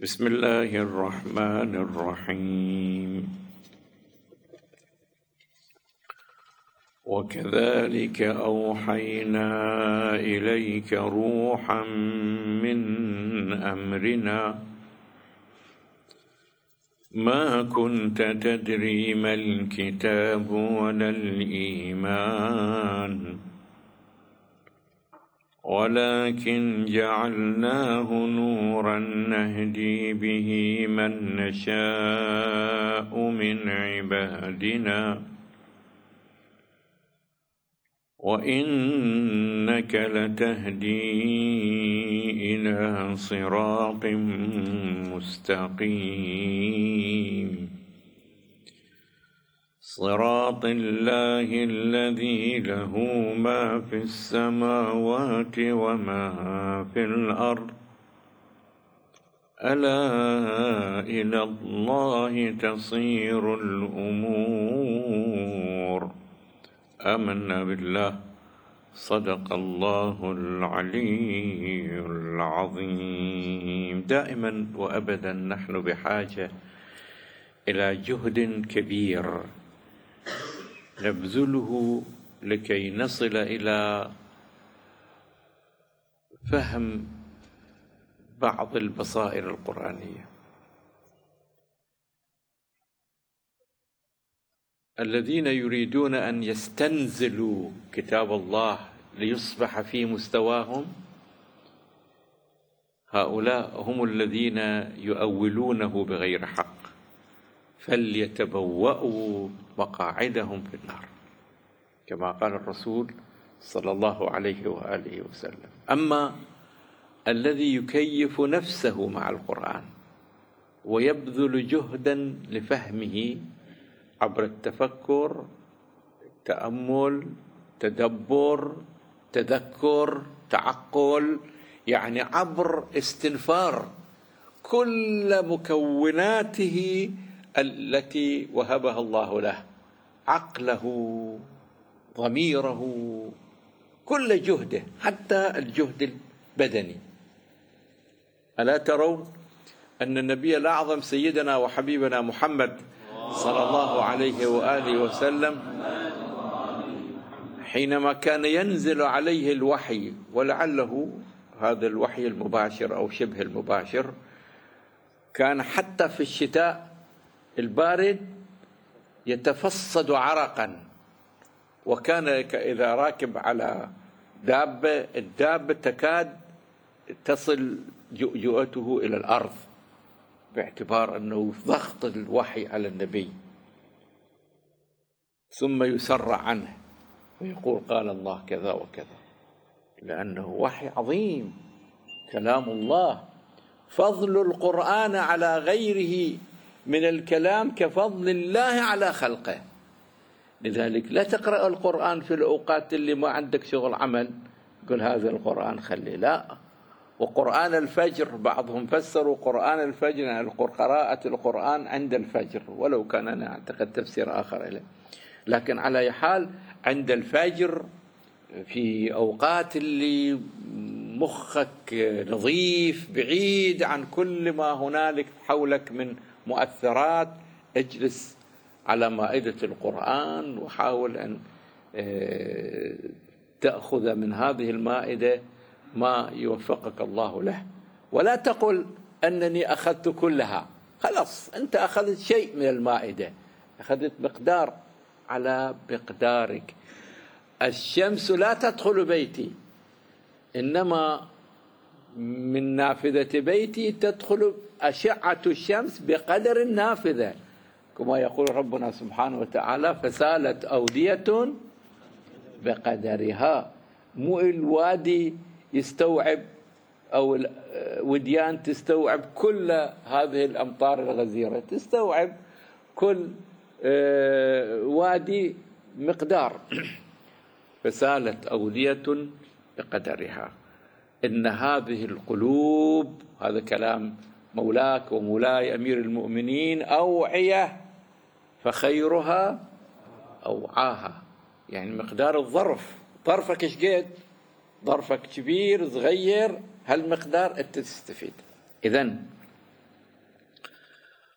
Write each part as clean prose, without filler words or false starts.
بسم الله الرحمن الرحيم. وكذلك أوحينا إليك روحا من أمرنا ما كنت تدري ما الكتاب ولا الإيمان ولكن جعلناه نورا نهدي به من نشاء من عبادنا وإنك لتهدي إلى صراط مستقيم صراط الله الذي له ما في السماوات وما في الأرض ألا إلى الله تصير الأمور. آمنا بالله. صدق الله العلي العظيم. دائما وأبدا نحن بحاجة إلى جهد كبير نبذله لكي نصل إلى فهم بعض البصائر القرآنية. الذين يريدون أن يستنزلوا كتاب الله ليصبح في مستواهم هؤلاء هم الذين يؤولونه بغير حق، فليتبوأوا مقاعدهم في النار كما قال الرسول صلى الله عليه وآله وسلم. أما الذي يكيف نفسه مع القرآن ويبذل جهدا لفهمه عبر التفكر، التأمل، تدبر، تذكر، تعقل، يعني عبر استنفار كل مكوناته التي وهبها الله له، عقله، ضميره، كل جهده، حتى الجهد البدني. ألا ترون أن النبي الأعظم سيدنا وحبيبنا محمد صلى الله عليه وآله وسلم حينما كان ينزل عليه الوحي، ولعله هذا الوحي المباشر أو شبه المباشر، كان حتى في الشتاء البارد يتفصد عرقا، وكان إذا راكب على الدابة تكاد تصل جؤته إلى الأرض، باعتبار أنه ضغط الوحي على النبي، ثم يسرع عنه ويقول قال الله كذا وكذا، لأنه وحي عظيم كلام الله. فضل القرآن على غيره من الكلام كفضل الله على خلقه. لذلك لا تقرأ القرآن في الأوقات اللي ما عندك شغل عمل، قل هذا القرآن خلي، لا. وقرآن الفجر بعضهم فسروا قرآن الفجر يعني قراءة القرآن عند الفجر، ولو كان أنا أعتقد تفسير آخر له، لكن على أي حال عند الفجر في أوقات اللي مخك نظيف بعيد عن كل ما هنالك حولك من مؤثرات، اجلس على مائدة القرآن وحاول أن تأخذ من هذه المائدة ما يوفقك الله له، ولا تقل أنني أخذت كلها. خلاص أنت أخذت شيء من المائدة، أخذت مقدار على مقدارك. الشمس لا تدخل بيتي، إنما من نافذة بيتي تدخل أشعة الشمس بقدر النافذة، كما يقول ربنا سبحانه وتعالى فسالت أودية بقدرها. مو الوادي يستوعب أو الوديان تستوعب كل هذه الأمطار الغزيرة، تستوعب كل وادي مقدار. فسالت أودية بقدرها. إن هذه القلوب، هذا كلام مولاك ومولاي أمير المؤمنين، أوعية فخيرها أوعاها، يعني مقدار الظرف. ظرفك إيش قد؟ ظرفك كبير صغير، هالمقدار أنت تستفيد. إذن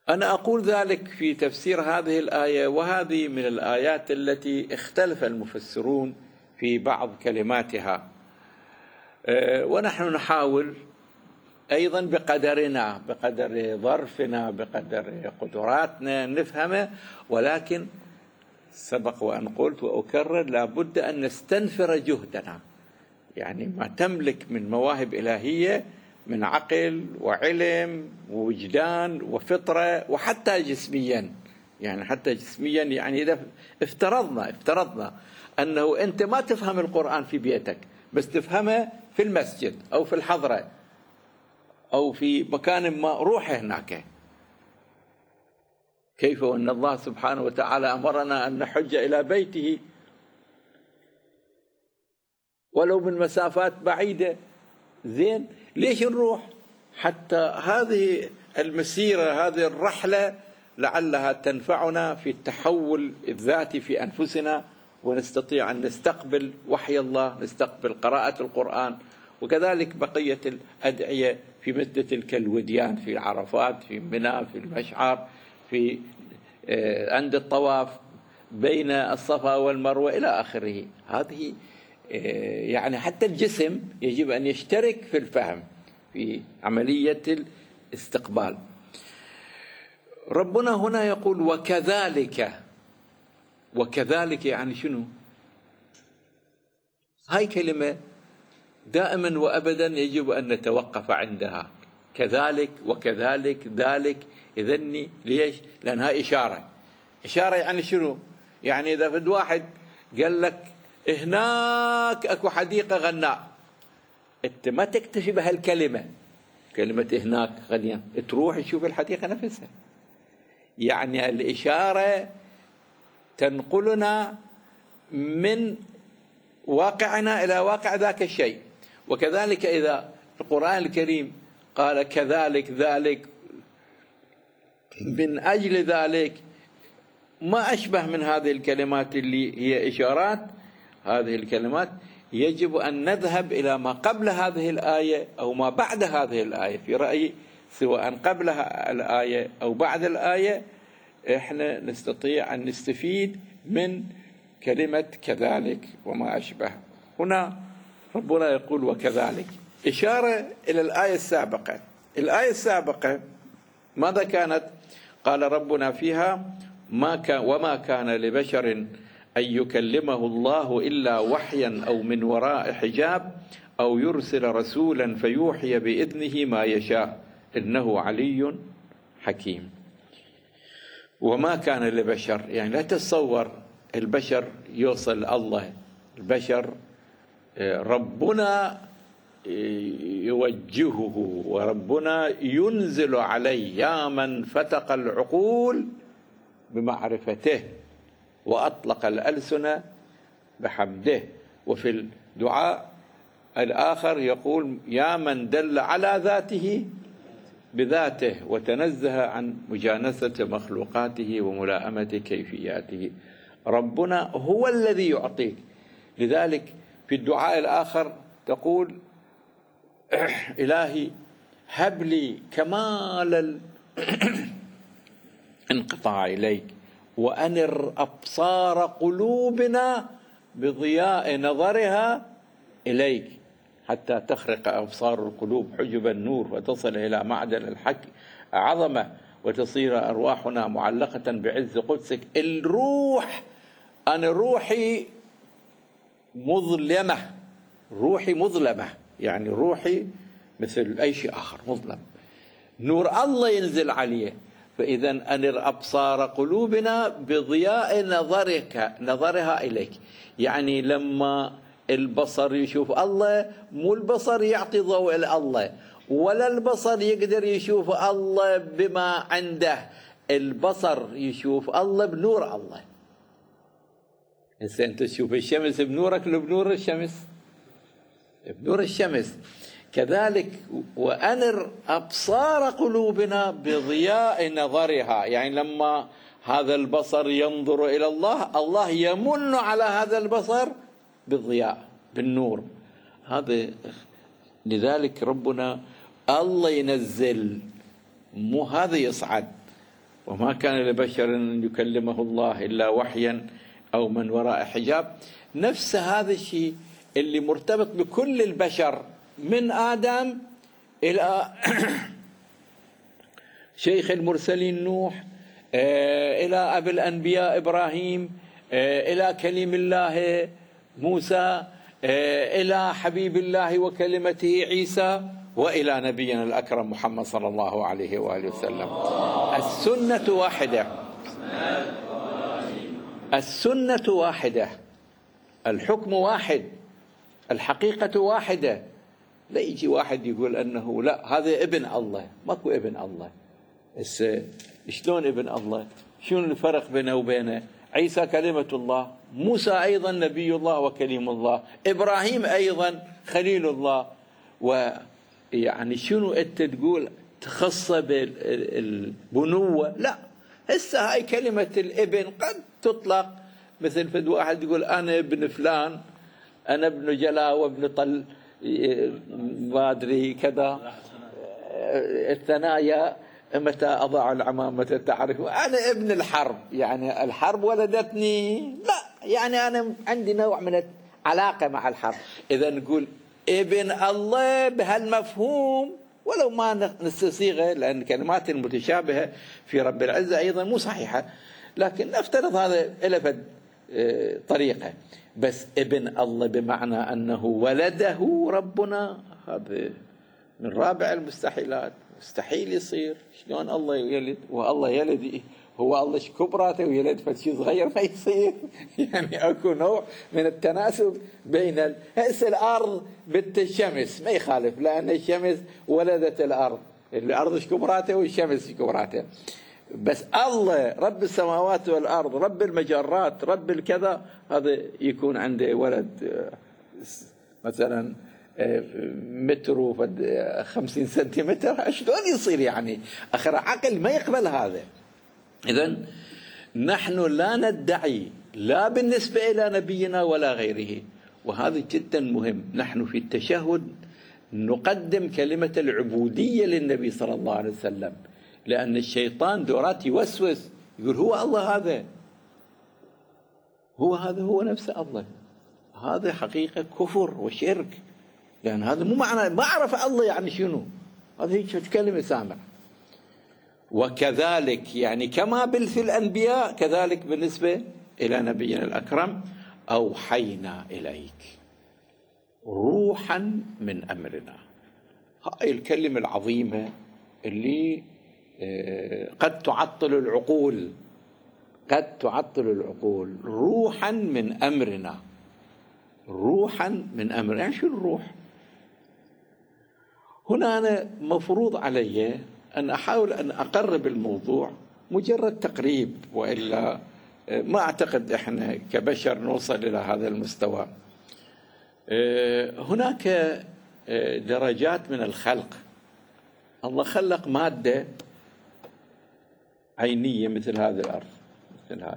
أنا أقول ذلك في تفسير هذه الآية، وهذه من الآيات التي اختلف المفسرون في بعض كلماتها، ونحن نحاول أيضا بقدرنا، بقدر ظرفنا، بقدر قدراتنا نفهمه، ولكن سبق وأن قلت وأكرر لابد أن نستنفر جهدنا، يعني ما تملك من مواهب إلهية من عقل وعلم ووجدان وفطرة وحتى جسميا، يعني حتى جسميا، يعني إذا افترضنا أنه أنت ما تفهم القرآن في بيتك بس تفهمه في المسجد أو في الحضرة أو في مكان ما، روح هناك. كيف وأن الله سبحانه وتعالى أمرنا أن نحج إلى بيته ولو من مسافات بعيدة، زين ليش نروح؟ حتى هذه المسيرة، هذه الرحلة لعلها تنفعنا في التحول الذاتي في أنفسنا، ونستطيع أن نستقبل وحي الله، نستقبل قراءة القرآن، وكذلك بقية الأدعية في مثل تلك الوديان في عرفات، في منى، في المشعر، في عند الطواف بين الصفا والمروة إلى آخره. هذه يعني حتى الجسم يجب أن يشترك في الفهم في عملية الاستقبال. ربنا هنا يقول وكذلك. وكذلك يعني شنو؟ هاي كلمة دائما وأبدا يجب أن نتوقف عندها، كذلك وكذلك ذلك. إذن ليش؟ لأن هاي إشارة يعني شنو؟ يعني إذا فد واحد قال لك هناك أكو حديقة غناء، أنت ما تكتفي بهالكلمة، كلمة هناك غنية، تروح تشوف الحديقة نفسها. يعني الإشارة تنقلنا من واقعنا إلى واقع ذاك الشيء. وكذلك إذا القرآن الكريم قال كذلك ذلك من أجل ذلك، ما أشبه من هذه الكلمات اللي هي إشارات. هذه الكلمات يجب أن نذهب إلى ما قبل هذه الآية أو ما بعد هذه الآية، في رأيي سواء قبل الآية أو بعد الآية إحنا نستطيع أن نستفيد من كلمة كذلك وما أشبه. هنا ربنا يقول وكذلك، إشارة إلى الآية السابقة. الآية السابقة ماذا كانت؟ قال ربنا فيها وما كان لبشر أن يكلمه الله إلا وحيا أو من وراء حجاب أو يرسل رسولا فيوحي بإذنه ما يشاء إنه علي حكيم. وما كان لبشر، يعني لا تتصور البشر يوصل الله، البشر ربنا يوجهه وربنا ينزل عليه، يا من فتق العقول بمعرفته وأطلق الألسنة بحمده. وفي الدعاء الآخر يقول يا من دل على ذاته بذاته وتنزه عن مجانسة مخلوقاته وملائمة كيفياته. ربنا هو الذي يعطيك. لذلك في الدعاء الآخر تقول إلهي هب لي كمال الانقطاع إليك وأنر أبصار قلوبنا بضياء نظرها إليك حتى تخرق أبصار القلوب حجب النور وتصل إلى معدن الحق عظمة وتصير أرواحنا معلقة بعز قدسك. الروح، أنا روحي مظلمة، روحي مظلمة، يعني روحي مثل أي شيء آخر مظلم، نور الله ينزل عليه. فإذا أنر أبصار قلوبنا بضياء نظرها إليك. يعني لما البصر يشوف الله، مو البصر يعطي ضوء الله، ولا البصر يقدر يشوف الله بما عنده، البصر يشوف الله بنور الله. أنت تشوف الشمس بنورك لو بنور الشمس؟ بنور الشمس. كذلك وأنر أبصار قلوبنا بضياء نظرها، يعني لما هذا البصر ينظر إلى الله، الله يمن على هذا البصر بالضياء بالنور هذا. لذلك ربنا الله ينزل، مو هذا يصعد. وما كان لبشر أن يكلمه الله إلا وحيا أو من وراء حجاب. نفس هذا الشيء اللي مرتبط بكل البشر من آدم إلى شيخ المرسلين نوح، إلى أبي الأنبياء إبراهيم، إلى كليم الله موسى، إلى حبيب الله وكلمته عيسى، وإلى نبينا الأكرم محمد صلى الله عليه وآله وسلم. السنة واحدة، السنة واحدة، الحكم واحد، الحقيقة واحدة. لا يجي واحد يقول أنه لا هذا ابن الله، ماكو ابن الله. شلون ابن الله؟ شنو الفرق بينه وبينه؟ عيسى كلمة الله، موسى أيضا نبي الله وكليم الله، إبراهيم أيضا خليل الله. ويعني شنو أنت تقول تخص بالبنوة؟ لا، هسه هاي كلمة الابن قد تطلق مثل فد واحد يقول أنا ابن فلان، أنا ابن جلا وابن طل ما أدري كذا، الثنايا متى أضع العمامة تعرف، أنا ابن الحرب، يعني الحرب ولدتني، لا يعني أنا عندي نوع من العلاقة مع الحرب. إذا نقول ابن الله بهالمفهوم ولو ما نستصيغه، لأن كلمات المتشابهة في رب العزة أيضا مو صحيحة، لكن نفترض هذا إلى طريقة. بس ابن الله بمعنى أنه ولده ربنا، هذا من رابع المستحيلات، مستحيل يصير. شلون الله يلد؟ والله يلد هو الله كبراته ويلد فشي صغير ما يصير. يعني اكو نوع من التناسب بين هسه الارض بنت الشمس ما يخالف، لان الشمس ولدت الارض، الارض كبراته والشمس كبراته. بس الله رب السماوات والارض، رب المجرات، رب الكذا، هذا يكون عنده ولد مثلا متر و50 سنتيمتر، شلون يصير؟ يعني اخر عقل ما يقبل هذا. اذن نحن لا ندعي لا بالنسبة إلى نبينا ولا غيره، وهذا جدا مهم. نحن في التشهد نقدم كلمة العبودية للنبي صلى الله عليه وسلم، لأن الشيطان دورات يوسوس يقول هو الله هذا، هو نفس الله. هذا حقيقة كفر وشرك، لأن هذا مو معنى ما أعرف الله يعني شنو، هذه هيك كلمة سامع. وكذلك يعني كما في الأنبياء كذلك بالنسبة إلى نبينا الأكرم، أوحينا إليك روحا من أمرنا. هاي الكلمة العظيمة اللي قد تعطل العقول، قد تعطل العقول. روحا من أمرنا، روحا من أمرنا. يعني شو الروح؟ هنا أنا مفروض علي أن أحاول أن أقرب الموضوع، مجرد تقريب، وإلا ما أعتقد إحنا كبشر نوصل إلى هذا المستوى. هناك درجات من الخلق. الله خلق مادة عينية مثل هذه الأرض، مثل هذه،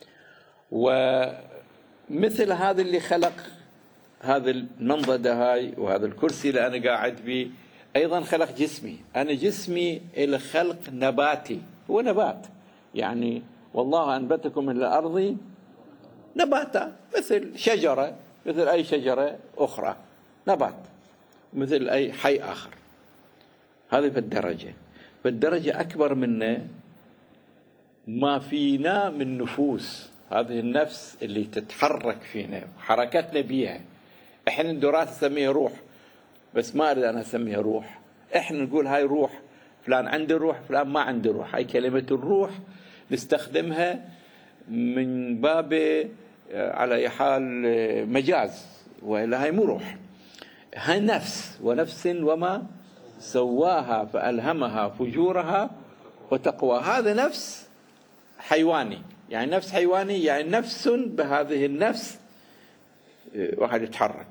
ومثل هذا اللي خلق هذا المنضدة هاي وهذا الكرسي اللي أنا قاعد به، أيضا خلق جسمي. أنا جسمي إلى خلق نباتي، هو نبات، يعني والله أنبتكم من الأرض نباتا، مثل شجرة، مثل أي شجرة أخرى، نبات مثل أي حي آخر. هذه بالدرجة. بالدرجة أكبر منا ما فينا من نفوس، هذه النفس اللي تتحرك فينا، حركتنا بيها. إحنا الدورات نسميها روح، بس ما أريد أنا أسميها روح. إحنا نقول هاي روح، فلان عنده روح، فلان ما عنده روح. هاي كلمة الروح نستخدمها من باب على أي حال مجاز، وإلا هاي مو روح، هاي نفس. ونفس وما سواها فألهمها فجورها وتقوى. هذا نفس حيواني، يعني نفس حيواني، يعني نفس بهذه النفس واحد يتحرك.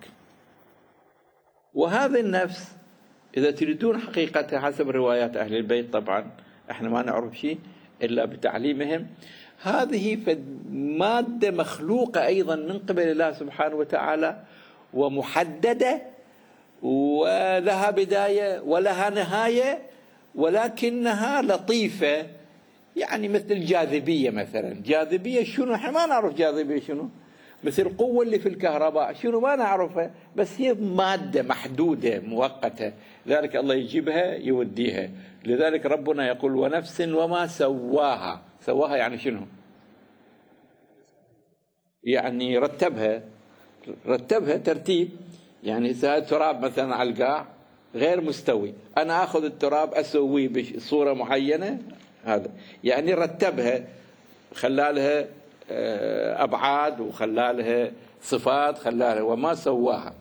وهذه النفس إذا تريدون حقيقتها حسب روايات أهل البيت، طبعا احنا ما نعرف شيء إلا بتعليمهم، هذه مادة مخلوقة أيضا من قبل الله سبحانه وتعالى، ومحددة، ولها بداية ولها نهاية، ولكنها لطيفة يعني مثل الجاذبية مثلا. جاذبية شنو؟ احنا ما نعرف جاذبية شنو. مثل القوة اللي في الكهرباء شنو؟ ما نعرفها، بس هي مادة محدودة مؤقتة، لذلك الله يجيبها يوديها. لذلك ربنا يقول ونفس وما سواها. سواها يعني شنو؟ يعني رتبها ترتيب. يعني إذا التراب مثلا على القاع غير مستوي، أنا أخذ التراب أسويه بصورة معينة، هذا يعني رتبها، خلالها أبعاد وخلالها صفات، خلالها وما سواها.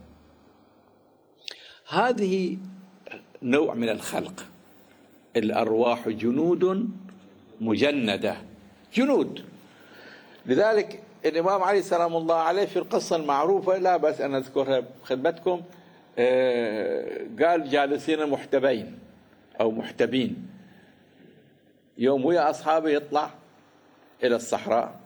هذه نوع من الخلق. الأرواح جنود مجندة، جنود. لذلك الإمام علي سلام الله عليه في القصة المعروفة، لا بس أن أذكرها بخدمتكم، قال جالسين محتبين أو محتبين، يوم ويا أصحابه يطلع إلى الصحراء.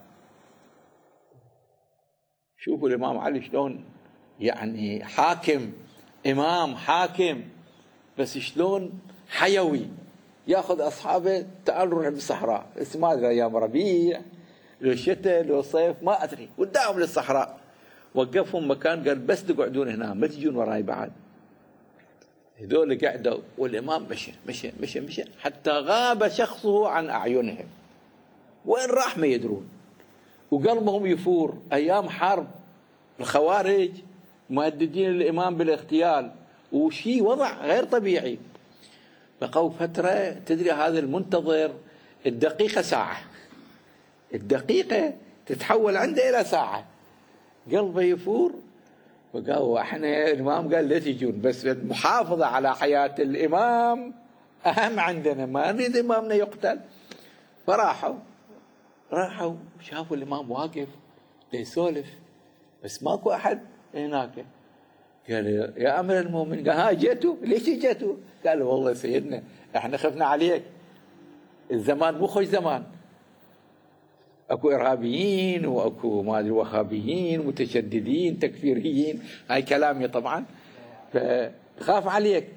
شوفوا الإمام علي شلون يعني حاكم، إمام حاكم، بس شلون حيوي. ياخذ أصحابه تعالوا نروح بالصحراء، ما أدري أيام ربيع لو شتاء لو صيف ما أدري، وداهم للصحراء، وقفهم مكان قال بس تقعدون هنا ما تجون وراي بعد. هذول قعدوا والإمام مشى حتى غاب شخصه عن أعينهم، وين راح ما يدرون، وقلبهم يفور. أيام حرب الخوارج مهددين الإمام بالاغتيال، وشي وضع غير طبيعي. بقوا فترة، تدري هذا المنتظر الدقيقة ساعة، الدقيقة تتحول عنده إلى ساعة، قلبه يفور. فقالوا احنا الإمام قال لا تجون، بس المحافظة على حياة الإمام أهم عندنا، ما نريد إمامنا يقتل. فراحوا شافوا الإمام واقف يسولف، بس ماكو أحد هناك. قال يا أمير المؤمنين، قال ها جيتوا؟ ليش جيتوا؟ قال والله سيدنا احنا خفنا عليك، الزمان مو خوش زمان، اكو ارهابيين واكو ما ادري وهابيين متشددين تكفيريين، هاي كلامي طبعا، فخاف عليك.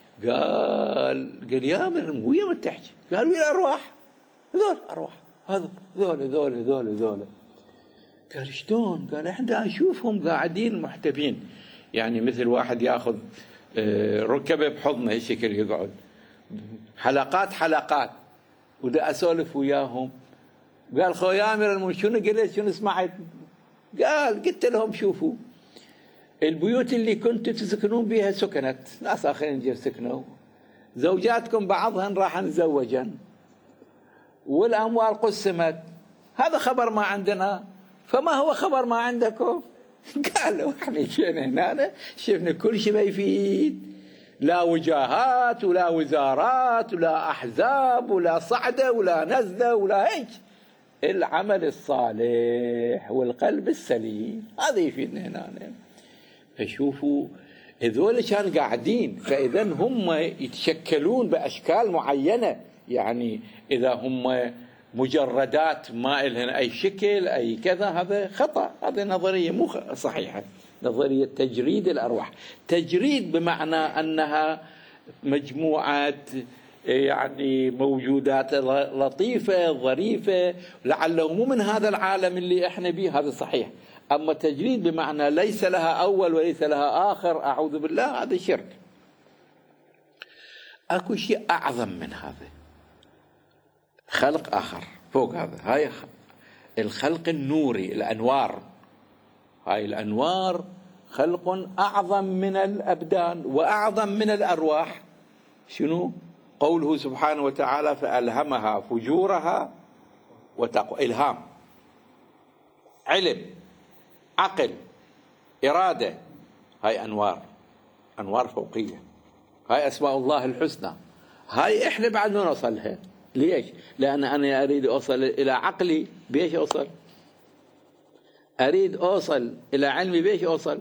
قال يا امير المؤمنين ويا من تحكي؟ قال وين الارواح؟ هذول ارواح، هذول. قال شلون؟ قال احنا نشوفهم قاعدين محتبين، يعني مثل واحد ياخذ ركبه بحضنه هالشكل يقعد، حلقات، ودا اسولف وياهم. قال خويا امير المؤمنين شنو قلت؟ شنو سمعت؟ قال قلت لهم شوفوا البيوت اللي كنتوا تسكنون بها سكنت، ناس اخرين جي سكنوا، زوجاتكم بعضهن راح نتزوجن، والاموال قسمت، هذا خبر ما عندنا، فما هو خبر ما عندكم؟ قالوا احنا جينا هنا شفنا كل شيء ما يفيد، لا وجاهات ولا وزارات ولا احزاب ولا صعده ولا نزله ولا هيك، العمل الصالح والقلب السليم هذا يفيدنا هنا. فشوفوا هذول كانوا قاعدين، فاذا هم يتشكلون باشكال معينه، يعني اذا هم مجردات ما لهن اي شكل اي كذا، هذا خطا، هذه نظريه مو صحيحه. نظريه تجريد الارواح، تجريد بمعنى انها مجموعه يعني موجودات لطيفه ظريفه، لعله مو من هذا العالم اللي احنا به، هذا صحيح. اما تجريد بمعنى ليس لها اول وليس لها اخر، اعوذ بالله، هذا شرك. اكو شيء اعظم من هذا، خلق آخر فوق هذا، هاي الخلق النوري، الأنوار. هاي الأنوار خلق أعظم من الأبدان وأعظم من الأرواح. شنو؟ قوله سبحانه وتعالى فألهمها فجورها وتقوى. إلهام، علم، عقل، إرادة، هاي أنوار فوقية، هاي أسماء الله الحسنى، هاي إحنا بعد ما نوصلها. ليش؟ لأن أنا أريد أوصل إلى عقلي، بيش أوصل؟ أريد أوصل إلى علمي، بيش أوصل؟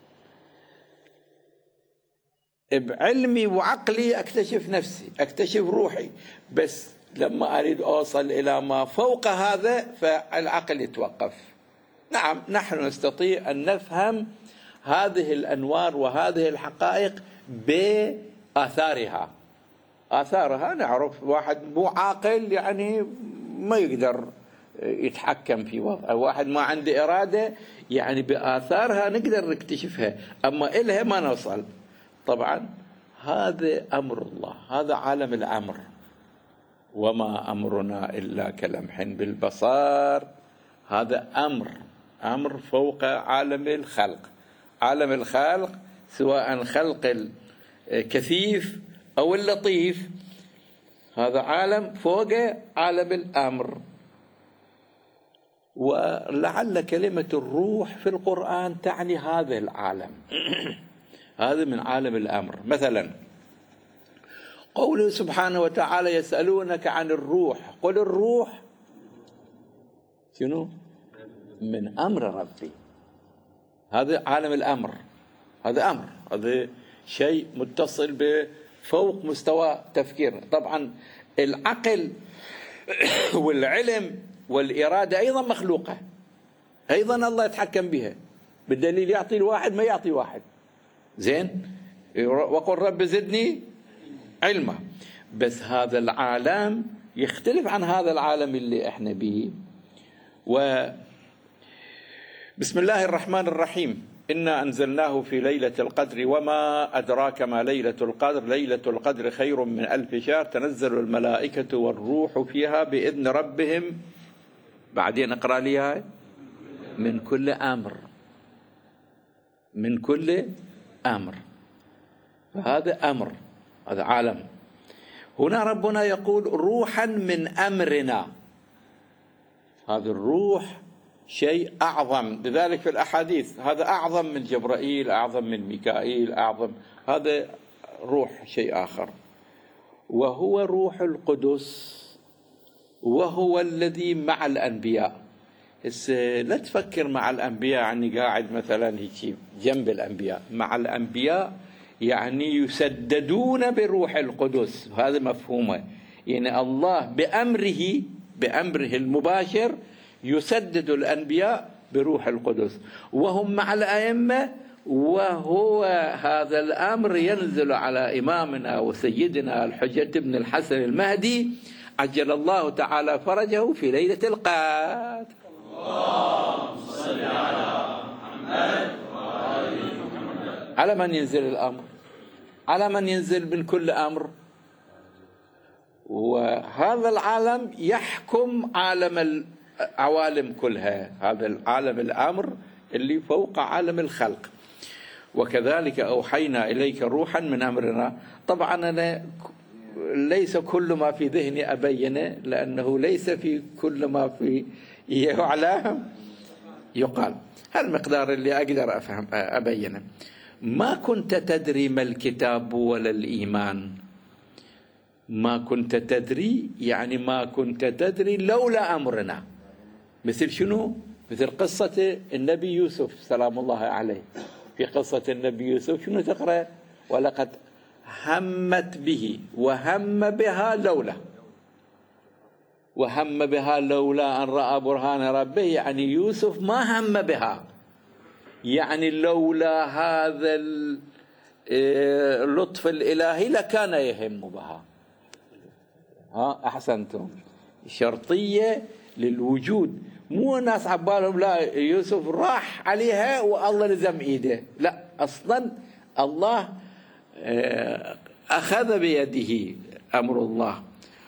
بعلمي وعقلي أكتشف نفسي، أكتشف روحي، بس لما أريد أوصل إلى ما فوق هذا فالعقل يتوقف. نعم، نحن نستطيع أن نفهم هذه الأنوار وهذه الحقائق بآثارها، آثارها نعرف. واحد مو عاقل يعني ما يقدر يتحكم في وضعه، واحد ما عنده إرادة يعني بآثارها نقدر نكتشفها، أما إلها ما نوصل. طبعا هذا أمر الله، هذا عالم الأمر. وما أمرنا إلا كلمح بالبصر، هذا أمر فوق عالم الخلق. عالم الخلق سواء خلق الكثيف أو اللطيف، هذا عالم فوق عالم الأمر. ولعل كلمة الروح في القرآن تعني هذا العالم هذا من عالم الأمر. مثلا قوله سبحانه وتعالى يسألونك عن الروح، قل الروح شنو؟ من أمر ربي. هذا عالم الأمر، هذا أمر، هذا شيء متصل بفوق مستوى تفكير. طبعا العقل والعلم والإرادة أيضا مخلوقة، أيضا الله يتحكم بها، بالدليل يعطي الواحد ما يعطي واحد. زين، وقل رب زدني علما. بس هذا العالم يختلف عن هذا العالم اللي احنا به. بسم الله الرحمن الرحيم، إنا أنزلناه في ليلة القدر وما أدراك ما ليلة القدر، ليلة القدر خير من 1000 شهر، تنزل الملائكة والروح فيها بإذن ربهم. بعدين اقرأ لي هاي، من كل أمر، من كل أمر. فهذا أمر، هذا عالم. هنا ربنا يقول روحا من أمرنا، هذا الروح شيء أعظم. لذلك في الأحاديث هذا أعظم من جبرائيل، أعظم من ميكائيل، أعظم، هذا روح شيء آخر. وهو روح القدس، وهو الذي مع الأنبياء. لا تفكر مع الأنبياء يعني قاعد مثلا هيك جنب الأنبياء، مع الأنبياء يعني يسددون بروح القدس. هذا مفهومه، يعني الله بأمره المباشر يسدد الأنبياء بروح القدس، وهم مع الأئمة. وهو هذا الأمر ينزل على إمامنا وسيدنا الحجة بن الحسن المهدي عجل الله تعالى فرجه في ليلة القدر. اللهم صل على محمد وآل محمد. على من ينزل الأمر؟ على من ينزل من كل أمر؟ وهذا العالم يحكم عالم العوالم كلها، هذا العالم الأمر اللي فوق عالم الخلق. وكذلك أوحينا إليك روحا من أمرنا. طبعا أنا ليس كل ما في ذهني أبينه، لأنه ليس في كل ما في يعلم يقال. هالمقدار اللي أقدر أفهم أبينه. ما كنت تدري ما الكتاب ولا الإيمان. ما كنت تدري يعني ما كنت تدري لولا أمرنا. مثل شنو؟ مثل قصة النبي يوسف سلام الله عليه. في قصة النبي يوسف شنو تقرأ؟ ولقد همت به وهم بها لولا، وهم بها لولا أن رأى برهان ربه. يعني يوسف ما هم بها، يعني لولا هذا اللطف الإلهي لكان يهم بها. أحسنتم، شرطية للوجود. مو الناس عبالهم لا يوسف راح عليها والله لزم إيده، لا، أصلا الله أخذ بيده أمر الله.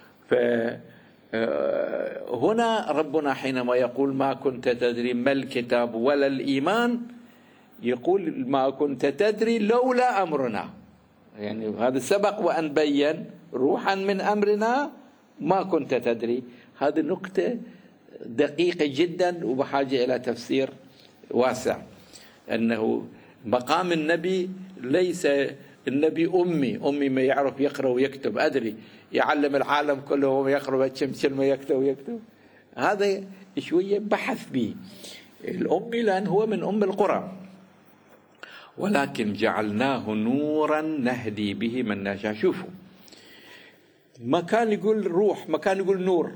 فهنا ربنا حينما يقول ما كنت تدري ما الكتاب ولا الإيمان، يقول ما كنت تدري لولا أمرنا. يعني هذا سبق وأن بين روحا من أمرنا ما كنت تدري. هذه نقطة دقيقة جدا وبحاجة إلى تفسير واسع. أنه مقام النبي ليس النبي أمي ما يعرف يقرأ ويكتب، أدري يعلم العالم كله وهو يقرأ كلمة يكتب ويكتب. هذا شوية بحث به الأمي، لأن هو من أم القرى. ولكن جعلناه نورا نهدي به من نشاء. شوفوا، ما كان يقول روح، ما كان يقول نور.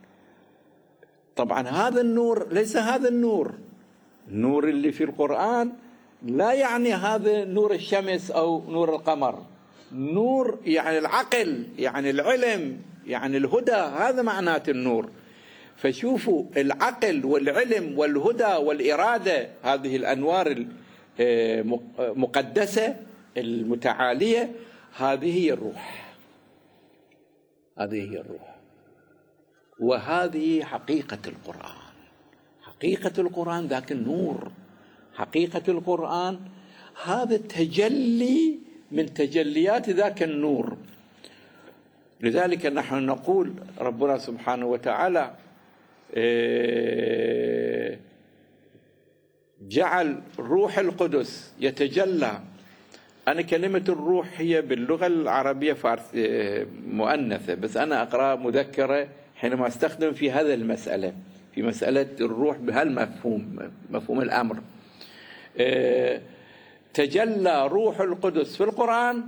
طبعا هذا النور ليس هذا النور اللي في القرآن، لا يعني هذا نور الشمس أو نور القمر، نور يعني العقل، يعني العلم، يعني الهدى، هذا معنات النور. فشوفوا العقل والعلم والهدى والإرادة، هذه الأنوار المقدسة المتعالية، هذه هي الروح، هذه هي الروح. وهذه حقيقة القرآن. حقيقة القرآن ذاك النور، حقيقة القرآن هذا التجلي من تجليات ذاك النور. لذلك نحن نقول ربنا سبحانه وتعالى جعل روح القدس يتجلى. أنا كلمة الروح هي باللغة العربية مؤنثة، بس أنا أقرأ مذكرة حينما أستخدم في هذا المسألة، في مسألة الروح بهالمفهوم، مفهوم الأمر. تجلى روح القدس في القرآن،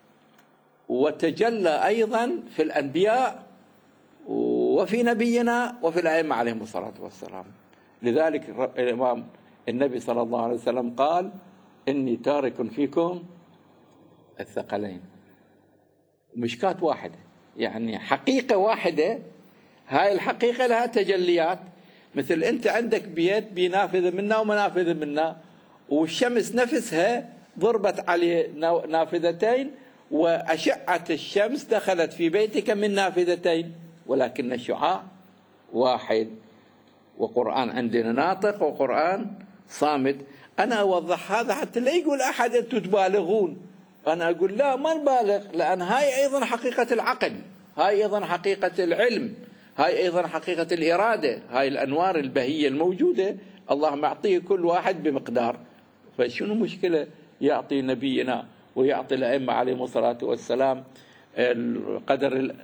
وتجلى أيضا في الأنبياء وفي نبينا وفي الأئمة عليهم الصلاة والسلام. لذلك الإمام النبي صلى الله عليه وسلم قال: إني تارك فيكم الثقلين. مشكات واحدة، يعني حقيقة واحدة. هاي الحقيقة لها تجليات، مثل أنت عندك بيت بنافذة منا ومنافذة منا، والشمس نفسها ضربت عليه نافذتين، وأشعة الشمس دخلت في بيتك من نافذتين، ولكن الشعاع واحد. وقرآن عندنا ناطق وقرآن صامت. أنا أوضح هذا حتى لا يقول أحد أنتم تبالغون. أنا أقول لا، ما نبالغ، لأن هاي أيضا حقيقة العقل، هاي أيضا حقيقة العلم، هاي أيضا حقيقة الإرادة. هاي الأنوار البهية الموجودة الله معطيه كل واحد بمقدار. فشنو مشكلة يعطي نبينا ويعطي الأئمة عليهم الصلاة والسلام القدر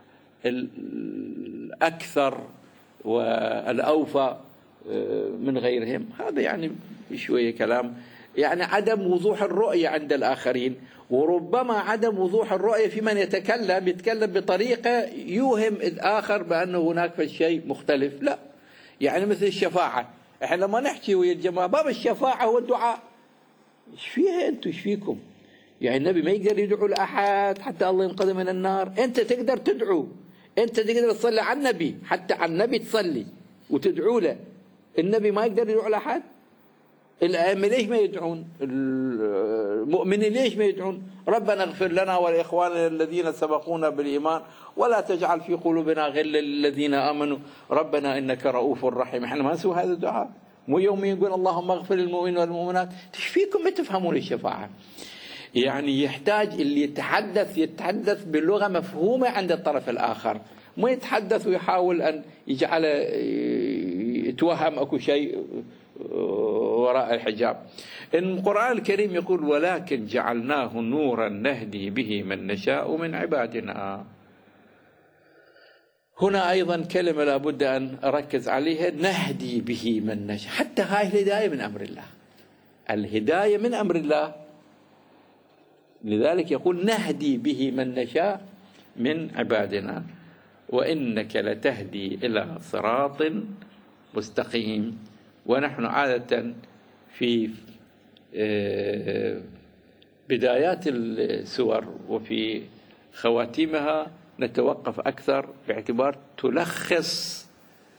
الأكثر والأوفى من غيرهم؟ هذا يعني شوية كلام، يعني عدم وضوح الرؤية عند الآخرين. وربما عدم وضوح الرؤية في من يتكلم بطريقة يوهم الآخر بأنه هناك في شيء مختلف. لا، يعني مثل الشفاعة، احنا لما نحكي ويا الجماعة باب الشفاعة هو الدعاء. ايش فيها انتم، ايش فيكم؟ يعني النبي ما يقدر يدعو لأحد حتى الله ينقذه من النار. انت تقدر تدعو، انت تقدر تصلي على النبي، حتى على النبي تصلي وتدعو له. النبي ما يقدر يدعو لأحد؟ الأئمة ليش ما يدعون؟ المؤمنين ليش ما يدعون؟ ربنا اغفر لنا ولإخواننا الذين سبقونا بالإيمان ولا تجعل في قلوبنا غلا للذين آمنوا ربنا إنك رؤوف رحيم. احنا ما نسوي هذا الدعاء؟ مو يوم يقول اللهم اغفر للمؤمنين والمؤمنات؟ ايش فيكم ما تفهمون الشفاعة؟ يعني يحتاج اللي يتحدث بلغة مفهومة عند الطرف الآخر، ما يتحدث ويحاول أن يجعل يتوهم أكو شيء وراء الحجاب. القرآن الكريم يقول: ولكن جعلناه نورا نهدي به من نشاء من عبادنا. هنا أيضا كلمة لابد أن أركز عليها: نهدي به من نشاء. حتى هاي الهداية من أمر الله، الهداية من أمر الله. لذلك يقول: نهدي به من نشاء من عبادنا وإنك لتهدي إلى صراط مستقيم. ونحن عادة في بدايات السور وفي خواتيمها نتوقف أكثر باعتبار تلخص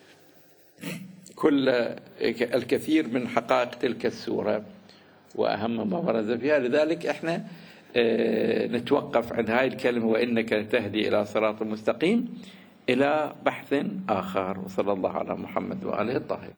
الكثير من حقائق تلك السورة وأهم ما برز فيها. لذلك احنا نتوقف عن هاي الكلمة وإنك تهدي إلى صراط مستقيم إلى بحث آخر. وصلى الله على محمد وآله الطاهرين.